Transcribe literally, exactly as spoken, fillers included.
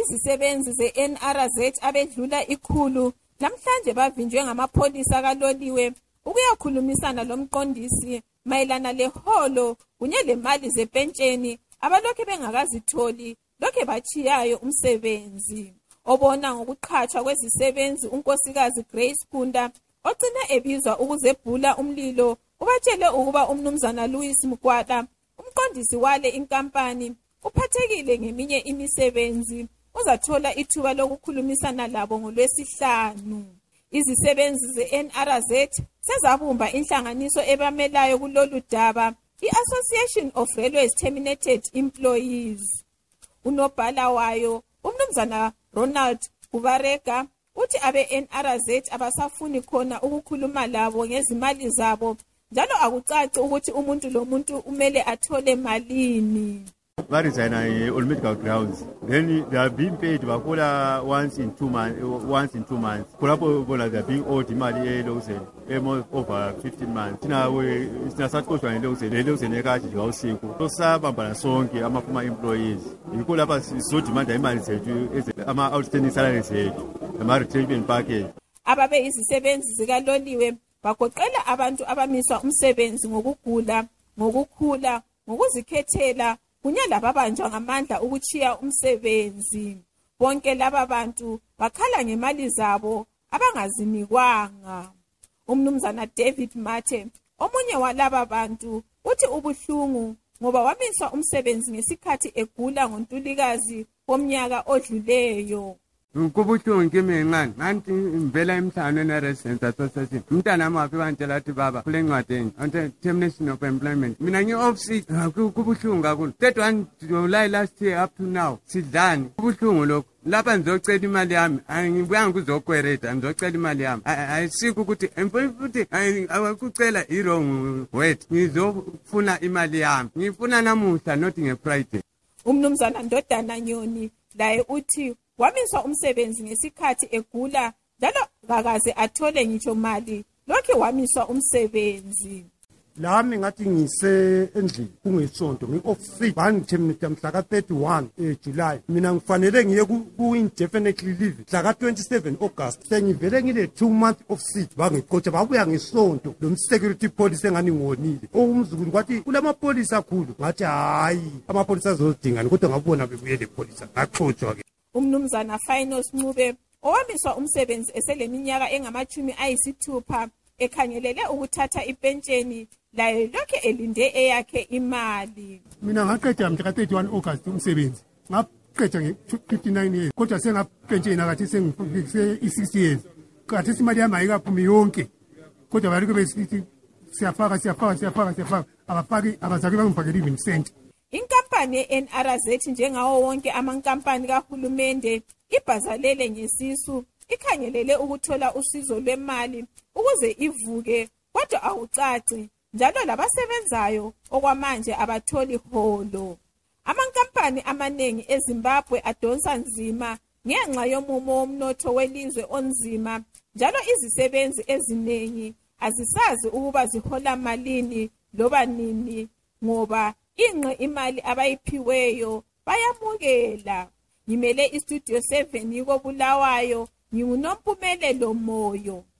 Izisebenzi ze-N R Z abedlula ikhulu namhlanje bavinjwe ngamapholisa kaloliwe ukuyakhulumisana lomqondisi mayelana leholo kunye lemali zepentsheni abalokhe bengakazitholi lokhe bachiyayo umsebenzi. Obona ngokuqhatshwa kwezisebenzi unkosikazi Grace Kunda ogcina ebizwa ukuzebhula umlilo ubatshele ukuba umnumzana Louis Mkwala umqondisi wale inkampani uphathekile ngeminye imisebenzi uzathola ithuba lokukhulumisana labo ngoLwesihlanu. Izisebenzi ze-N R Z sezabumba inhlanganiso ebamelayo kulolu daba, i-Association of Railways Terminated Employees. Unobhala wayo umnumzana Ronald Kubarega uthi abe-N R Z abasafuni khona ukukhuluma labo ngezimali zabo njalo akucaci ukuthi umuntu lo muntu umele athole malini. What is on all medical grounds? Then they are being paid bakola once in two months. Once in two months. Kulapo bona they are being owed imali elose over fifteen months. Tina we tina satkoshwa elose elose nekaji ngawusiku. Tosaba bana sonke ama employees. Ikola pa so demand imali zethu ama outstanding salaries zethu. Ama retirement package. Ababe izisebenzi zikaloliwe bagoqela abantu abamiswa umsebenzi ngokugula, ngokukhula, ngokuzikhethela kunye lababanjwa ngamandla ukuchiya umsebenzi. Bonke laba bantu bakhala ngemali zabo abangazinikwanga. Umnumzana David Mathe omunye walaba bantu uthi ubuhlungu ngoba wamiswa umsebenzi ngesikhathi egula ngoNtulikazi womnyaka odluleyo. Kubuhlungu kimi ngani nanti imvela emhlano ne residence association umntana amafi bantshela athi baba kule ncwadi enye ante termination of employment mina ngi off sick kubuhlungu kakhulu that one July last year up to now sidlani kubuhlungu lokho lapha ngizocela imali yami angibuya ngizokwereta ngizocela imali yami ayisiki ukuthi futhi akucela i wrong word ngizofuna imali yami ngifuna namuhla not nge Friday. Umnumzana Ndodana Nyoni laye uthi wamiswa umsebenzi ngesikhathi egula njalo kakaze athole ngitsho mali lokho wamiswa umsebenzi. Lami ngathi ngise endlini kungesonto ngi-off sick bangithemnita mhla ka thirty-one July mina ngifanele ngiye ku indefinitely leave mhla ka twenty-seven August sengivele ngile two month off sick bangiqotsha babuya ngesonto lo security police engani ngonile okumzukulu kwathi kulamapolisa akhulu ngathi hayi amapolisa azodinga kodwa ngabona bebuye le police ngaqotshwa ke. Umnumzana Finos Ncube owamiswa umsebenzi eseleminyaka engamachumi ayisithupha ekhangelele ukuthatha ipentsheni laye lokho elinde eyakhe imali. Mina ngaqeda mhla ka thirty-one August umsebenzi ngaqeda nge fifty-nine years kodwa sengapentsheni akathi sengifikise i sixty years kathi imali yami ayikaphumi yonke kodwa bari kube sithi siyafaka siyafaka siyafaka siyafaka abafaki abazaki bangifakela even cent. Inkampani ye-N R Z njengawo wonke amankampani kahulumende ibhazalele ngesisu ikhangelele ukuthola usizo lwemali ukuze ivuke kodwa awucaci njalo labasebenzayo okwamanje abatholi holo. Amankampani amaningi eZimbabwe adonsa nzima ngenxa yomumo womnotho welizwe onzima njalo izisebenzi eziningi azisazi ukuba zihola malini loba nini ngoba inqe imali abayiphiweyo bayamukela. Ngimele istudio seven yiko Bulawayo nginguNompumelelo Moyo.